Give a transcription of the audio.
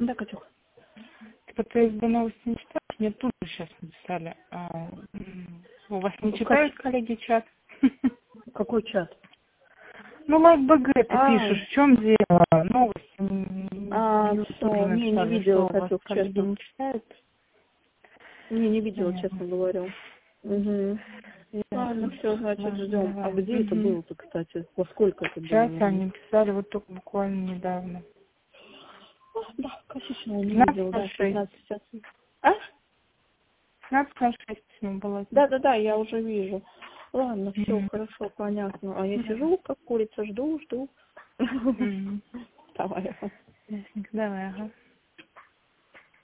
Да, Катюх. Типа ты СБ новости не читаешь? Мне тут же сейчас написали. У вас не читают коллеги чат? Какой чат? Ну, лайк БГ ты пишешь, в чем дело? Новости. Все, не видела, Катюх, коллеги честно. не читают? Не видела, Понятно. честно говорю. Угу. Ладно, все, значит, Ладно, ждем. давай. А где это было-то, кстати? Во сколько это было? Сейчас они писали вот только буквально недавно. Да, конечно, не видела, да, 15 сейчас. А? 15:06 было. Да, я уже вижу. Ладно, все, хорошо, понятно. А я сижу, как курица, жду. Давай. Давай, ага.